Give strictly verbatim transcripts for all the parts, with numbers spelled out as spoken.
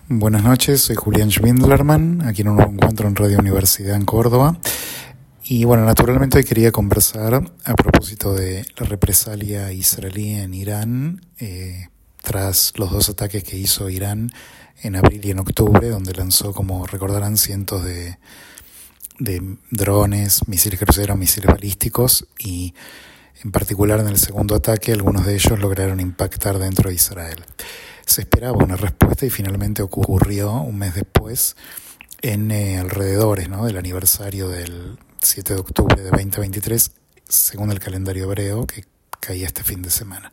Buenas noches, soy Julián Schwindlerman, aquí en un nuevo encuentro en Radio Universidad en Córdoba. Y bueno, naturalmente hoy quería conversar a propósito de la represalia israelí en Irán, eh, tras los dos ataques que hizo Irán en abril y en octubre, donde lanzó, como recordarán, cientos de, de drones, misiles cruceros, misiles balísticos, y en particular en el segundo ataque algunos de ellos lograron impactar dentro de Israel. Se esperaba una respuesta y finalmente ocurrió un mes después, en eh, alrededores, ¿no?, del aniversario del siete de octubre de veinte veintitrés, según el calendario hebreo, que caía este fin de semana.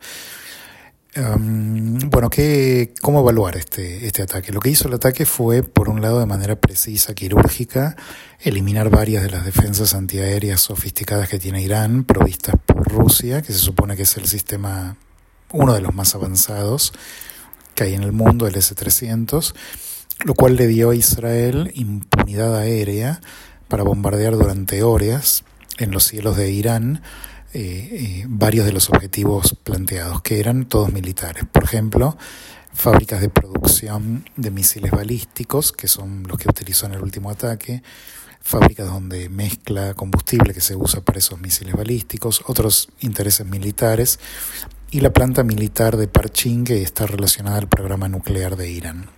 Um, bueno, ¿qué, ¿cómo evaluar este, este ataque? Lo que hizo el ataque fue, por un lado, de manera precisa, quirúrgica, eliminar varias de las defensas antiaéreas sofisticadas que tiene Irán, provistas por Rusia, que se supone que es el sistema, uno de los más avanzados que hay en el mundo, el ese trescientos, lo cual le dio a Israel impunidad aérea para bombardear durante horas en los cielos de Irán eh, eh, varios de los objetivos planteados, que eran todos militares. Por ejemplo, fábricas de producción de misiles balísticos, que son los que utilizó en el último ataque, fábricas donde mezcla combustible que se usa para esos misiles balísticos, otros intereses militares, y la planta militar de Parchin, que está relacionada al programa nuclear de Irán.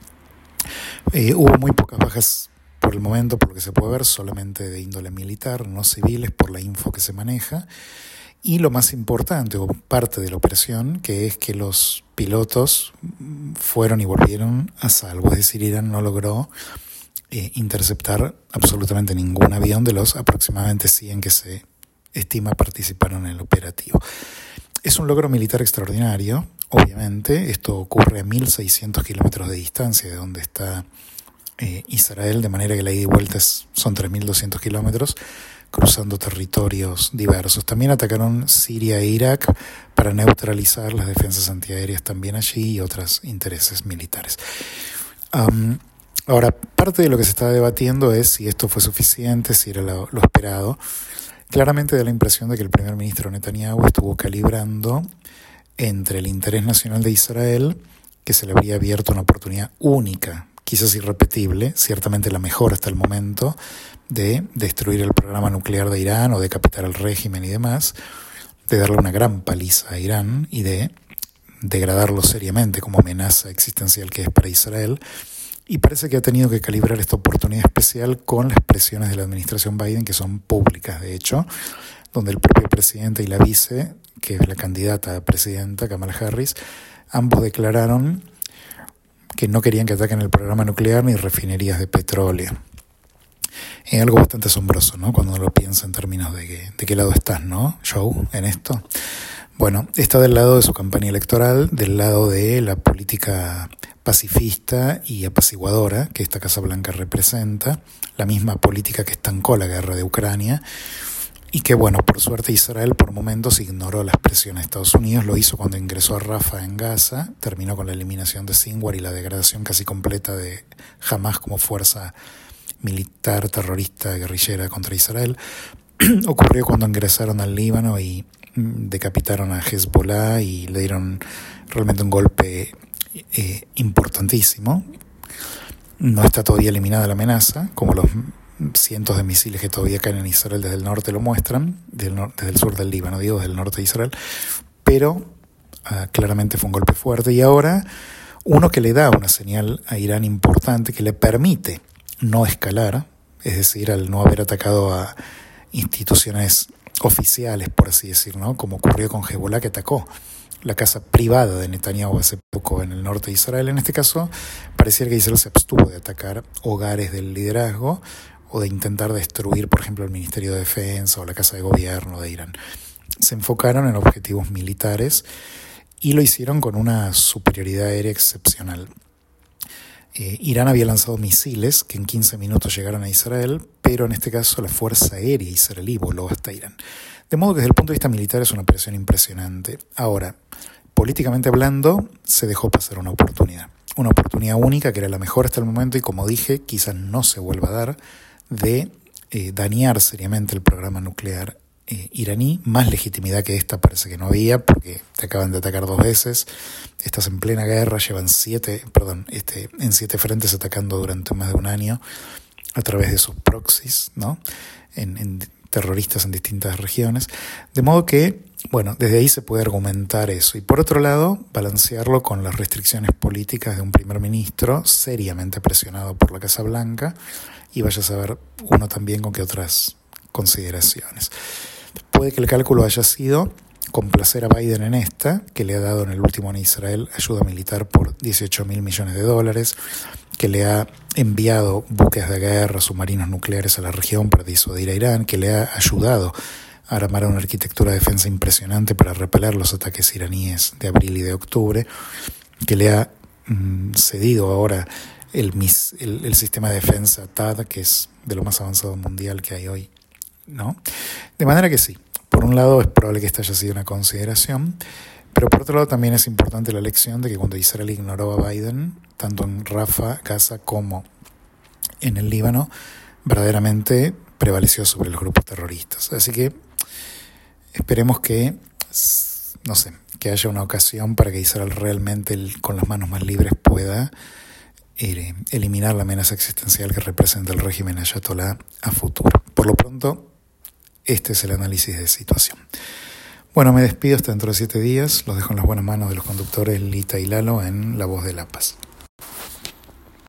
Eh, hubo muy pocas bajas por el momento, por lo que se puede ver, solamente de índole militar, no civiles, por la info que se maneja. Y lo más importante, o parte de la operación, que es que los pilotos fueron y volvieron a salvo. Es decir, Irán no logró eh, interceptar absolutamente ningún avión de los aproximadamente cien que se estima participaron en el operativo. Es un logro militar extraordinario, obviamente. Esto ocurre a mil seiscientos kilómetros de distancia de donde está eh, Israel, de manera que la ida y vuelta es, son tres mil doscientos kilómetros, cruzando territorios diversos. También atacaron Siria e Irak para neutralizar las defensas antiaéreas también allí y otros intereses militares. Um, ahora, parte de lo que se está debatiendo es si esto fue suficiente, si era lo, lo esperado. Claramente da la impresión de que el primer ministro Netanyahu estuvo calibrando entre el interés nacional de Israel, que se le habría abierto una oportunidad única, quizás irrepetible, ciertamente la mejor hasta el momento, de destruir el programa nuclear de Irán o decapitar al régimen y demás, de darle una gran paliza a Irán y de degradarlo seriamente como amenaza existencial que es para Israel. Y parece que ha tenido que calibrar esta oportunidad especial con las presiones de la administración Biden, que son públicas, de hecho, donde el propio presidente y la vice, que es la candidata a presidenta, Kamala Harris, ambos declararon que no querían que ataquen el programa nuclear ni refinerías de petróleo. Es algo bastante asombroso, ¿no?, cuando uno lo piensa en términos de, que, de qué lado estás, ¿no, Joe, en esto? Bueno, está del lado de su campaña electoral, del lado de la política pacifista y apaciguadora que esta Casa Blanca representa, la misma política que estancó la guerra de Ucrania y que, bueno, por suerte Israel por momentos ignoró las presiones de Estados Unidos. Lo hizo cuando ingresó a Rafah en Gaza, terminó con la eliminación de Sinwar y la degradación casi completa de Hamas como fuerza militar, terrorista, guerrillera contra Israel. Ocurrió cuando ingresaron al Líbano y decapitaron a Hezbollah y le dieron realmente un golpe eh, importantísimo. No está todavía eliminada la amenaza, como los cientos de misiles que todavía caen en Israel desde el norte lo muestran, desde el, nor- desde el sur del Líbano, digo, desde el norte de Israel, pero uh, claramente fue un golpe fuerte. Y ahora uno que le da una señal a Irán importante, que le permite no escalar, es decir, al no haber atacado a instituciones oficiales, por así decirlo, ¿no?, como ocurrió con Hezbollah, que atacó la casa privada de Netanyahu hace poco en el norte de Israel. En este caso, pareciera que Israel se abstuvo de atacar hogares del liderazgo o de intentar destruir, por ejemplo, el Ministerio de Defensa o la Casa de Gobierno de Irán. Se enfocaron en objetivos militares y lo hicieron con una superioridad aérea excepcional. Eh, Irán había lanzado misiles que en quince minutos llegaron a Israel, pero en este caso la Fuerza Aérea israelí voló hasta Irán. De modo que desde el punto de vista militar es una operación impresionante. Ahora, políticamente hablando, se dejó pasar una oportunidad. Una oportunidad única que era la mejor hasta el momento y, como dije, quizás no se vuelva a dar, de eh, dañar seriamente el programa nuclear eh, iraní. Más legitimidad que esta parece que no había, porque te acaban de atacar dos veces, estás en plena guerra, llevan siete, perdón, este, en siete frentes atacando durante más de un año a través de sus proxies, ¿no? En, en terroristas en distintas regiones, de modo que, bueno, desde ahí se puede argumentar eso. Y por otro lado, balancearlo con las restricciones políticas de un primer ministro seriamente presionado por la Casa Blanca, y vaya a saber uno también con qué otras consideraciones. Puede que el cálculo haya sido complacer a Biden en esta, que le ha dado en el último en Israel ayuda militar por dieciocho mil millones de dólares, que le ha enviado buques de guerra, submarinos nucleares a la región para disuadir a Irán, que le ha ayudado a armar una arquitectura de defensa impresionante para repeler los ataques iraníes de abril y de octubre, que le ha mm, cedido ahora el, mis, el, el sistema de defensa T A D, que es de lo más avanzado mundial que hay hoy, ¿no? De manera que sí, por un lado es probable que esta haya sido una consideración, pero por otro lado también es importante la lección de que cuando Israel ignoró a Biden, tanto en Rafah, Gaza, como en el Líbano, verdaderamente prevaleció sobre los grupos terroristas. Así que esperemos que, no sé, que haya una ocasión para que Israel realmente, con las manos más libres, pueda eh, eliminar la amenaza existencial que representa el régimen ayatolá a futuro. Por lo pronto, este es el análisis de situación. Bueno, me despido hasta dentro de siete días. Los dejo en las buenas manos de los conductores Lita y Lalo en La Voz de La Paz.